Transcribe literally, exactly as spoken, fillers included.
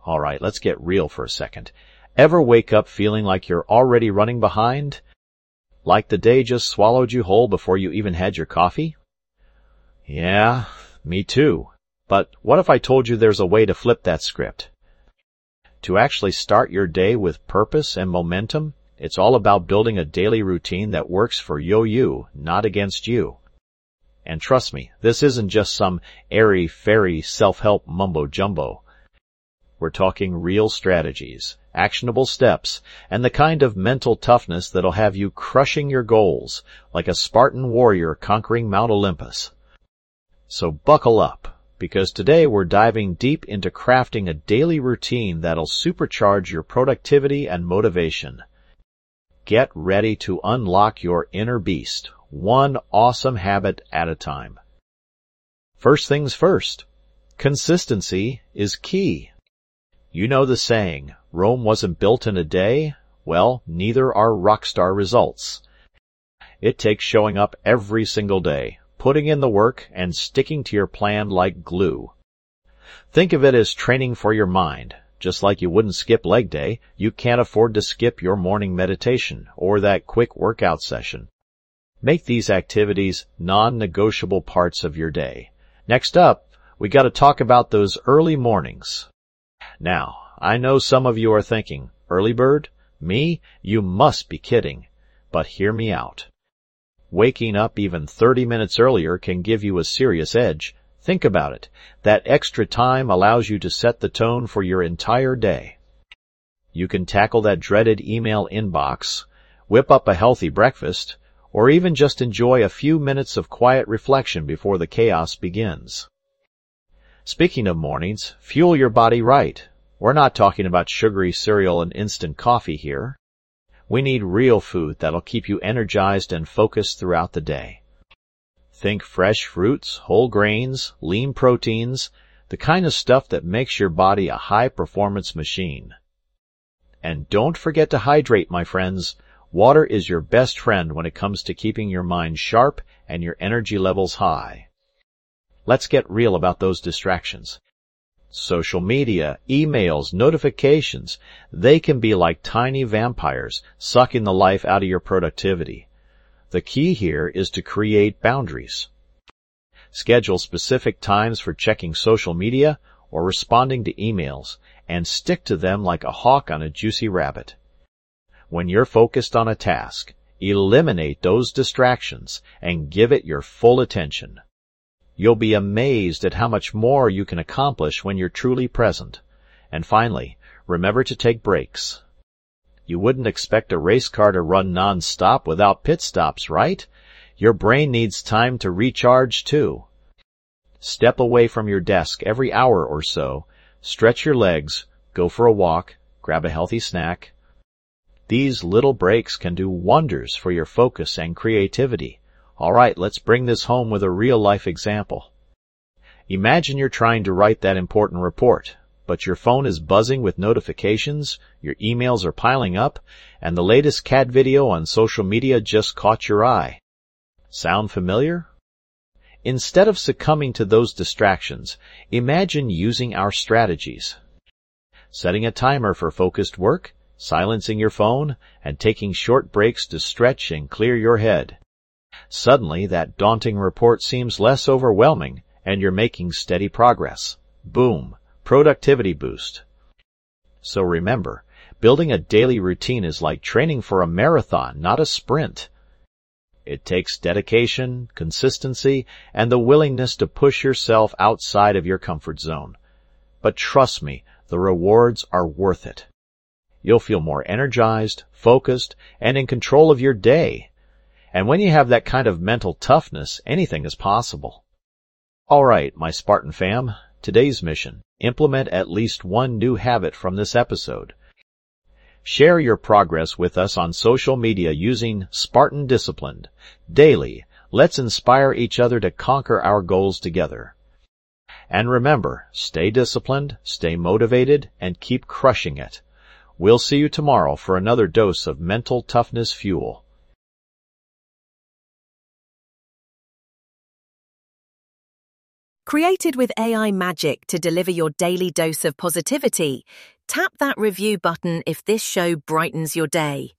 All right, let's get real for a second. Ever wake up feeling like you're already running behind? Like the day just swallowed you whole before you even had your coffee? Yeah, me too. But what if I told you there's a way to flip that script? To actually start your day with purpose and momentum, it's all about building a daily routine that works for yo-you, not against you. And trust me, this isn't just some airy-fairy self-help mumbo-jumbo. We're talking real strategies, actionable steps, and the kind of mental toughness that'll have you crushing your goals like a Spartan warrior conquering Mount Olympus. So buckle up, because today we're diving deep into crafting a daily routine that'll supercharge your productivity and motivation. Get ready to unlock your inner beast, one awesome habit at a time. First things first, consistency is key. You know the saying, Rome wasn't built in a day? Well, neither are rockstar results. It takes showing up every single day, putting in the work, and sticking to your plan like glue. Think of it as training for your mind. Just like you wouldn't skip leg day, you can't afford to skip your morning meditation or that quick workout session. Make these activities non-negotiable parts of your day. Next up, we got to talk about those early mornings. Now, I know some of you are thinking, early bird? Me? You must be kidding. But hear me out. Waking up even thirty minutes earlier can give you a serious edge. Think about it. That extra time allows you to set the tone for your entire day. You can tackle that dreaded email inbox, whip up a healthy breakfast, or even just enjoy a few minutes of quiet reflection before the chaos begins. Speaking of mornings, fuel your body right. We're not talking about sugary cereal and instant coffee here. We need real food that'll keep you energized and focused throughout the day. Think fresh fruits, whole grains, lean proteins, the kind of stuff that makes your body a high-performance machine. And don't forget to hydrate, my friends. Water is your best friend when it comes to keeping your mind sharp and your energy levels high. Let's get real about those distractions. Social media, emails, notifications, they can be like tiny vampires, sucking the life out of your productivity. The key here is to create boundaries. Schedule specific times for checking social media or responding to emails, and stick to them like a hawk on a juicy rabbit. When you're focused on a task, eliminate those distractions and give it your full attention. You'll be amazed at how much more you can accomplish when you're truly present. And finally, remember to take breaks. You wouldn't expect a race car to run non-stop without pit stops, right? Your brain needs time to recharge, too. Step away from your desk every hour or so, stretch your legs, go for a walk, grab a healthy snack. These little breaks can do wonders for your focus and creativity. All right, let's bring this home with a real-life example. Imagine you're trying to write that important report, but your phone is buzzing with notifications, your emails are piling up, and the latest cat video on social media just caught your eye. Sound familiar? Instead of succumbing to those distractions, imagine using our strategies. Setting a timer for focused work, silencing your phone, and taking short breaks to stretch and clear your head. Suddenly, that daunting report seems less overwhelming, and you're making steady progress. Boom! Productivity boost. So remember, building a daily routine is like training for a marathon, not a sprint. It takes dedication, consistency, and the willingness to push yourself outside of your comfort zone. But trust me, the rewards are worth it. You'll feel more energized, focused, and in control of your day. And when you have that kind of mental toughness, anything is possible. All right, my Spartan fam, today's mission: implement at least one new habit from this episode. Share your progress with us on social media using Spartan Disciplined. Daily, let's inspire each other to conquer our goals together. And remember, stay disciplined, stay motivated, and keep crushing it. We'll see you tomorrow for another dose of mental toughness fuel. Created with A I magic to deliver your daily dose of positivity, tap that review button if this show brightens your day.